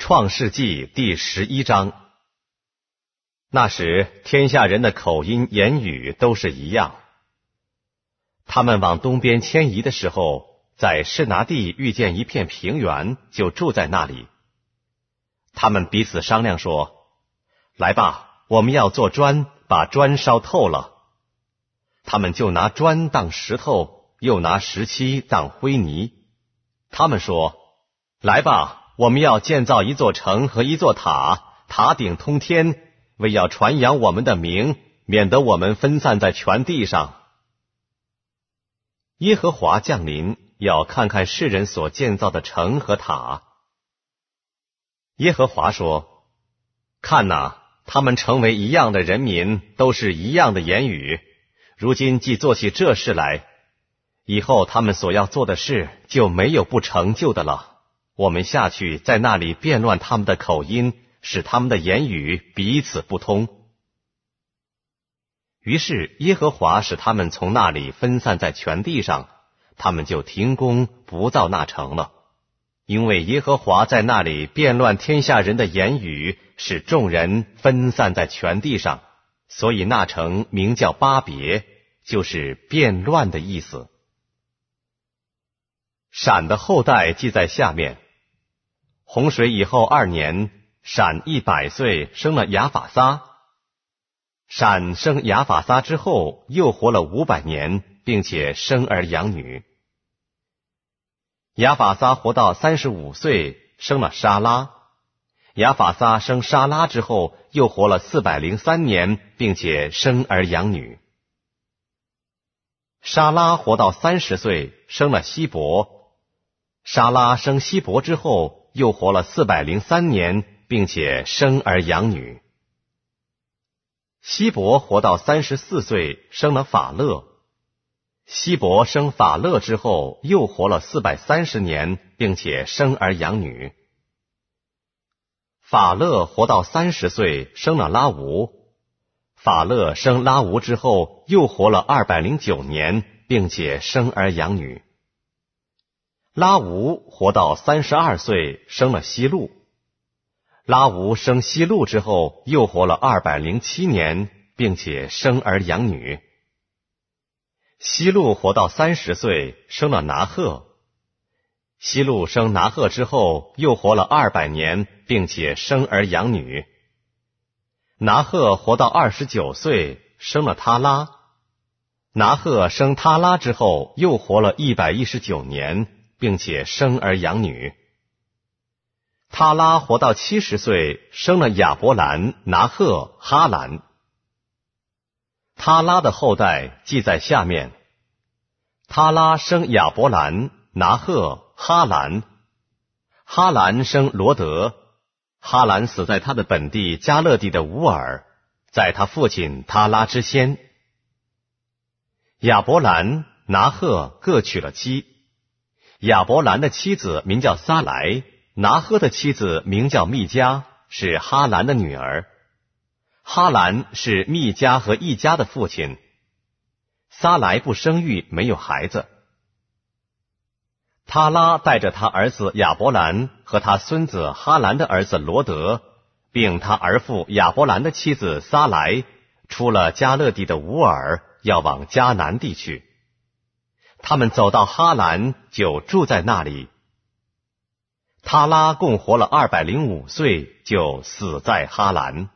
创世纪第11章。那时天下人的口音言语都是一样。他们往东边迁移的时候，在示拿地遇见一片平原，就住在那里。他们彼此商量说，来吧，我们要做砖，把砖烧透了。他们就拿砖当石头，又拿石漆当灰泥。他们说，来吧，我们要建造一座城和一座塔，塔顶通天，为要传扬我们的名，免得我们分散在全地上。耶和华降临，要看看世人所建造的城和塔。耶和华说，看哪，他们成为一样的人民，都是一样的言语。如今既做起这事来，以后他们所要做的事就没有不成就的了。我们下去，在那里变乱他们的口音，使他们的言语彼此不通。于是耶和华使他们从那里分散在全地上，他们就停工不造那城了。因为耶和华在那里变乱天下人的言语，使众人分散在全地上，所以那城名叫巴别，就是变乱的意思。闪的后代记在下面。洪水以后2年，闪100岁，生了亚法撒。闪生亚法撒之后，又活了500年，并且生儿养女。亚法撒活到35岁，生了沙拉。亚法撒生沙拉之后，又活了403年，并且生儿养女。沙拉活到30岁，生了希伯。沙拉生希伯之后，又活了403年，并且生儿养女。希伯活到34岁，生了法勒。希伯生法勒之后，又活了430年，并且生儿养女。法勒活到30岁，生了拉吾。法勒生拉吾之后，又活了209年，并且生儿养女。拉吾活到32岁，生了希路。拉吾生希路之后，又活了207年，并且生儿养女。希路活到30岁，生了拿鹤。希路生拿鹤之后，又活了200年，并且生儿养女。拿鹤活到29岁，生了他拉。拿鹤生他拉之后，又活了119年，并且生儿养女。他拉活到70岁，生了亚伯兰、拿鹤、哈兰。他拉的后代记在下面。他拉生亚伯兰、拿鹤、哈兰。哈兰生罗德。哈兰死在他的本地加勒地的乌尔，在他父亲他拉之先。亚伯兰、拿鹤各娶了妻。亚伯兰的妻子名叫撒莱，拿鹤的妻子名叫密迦，是哈兰的女儿。哈兰是密迦和一家的父亲。撒莱不生育，没有孩子。他拉带着他儿子亚伯兰和他孙子哈兰的儿子罗德，并他儿父亚伯兰的妻子撒莱，出了加勒地的乌尔，要往迦南地去。他们走到哈兰，就住在那里。他拉共活了205岁，就死在哈兰。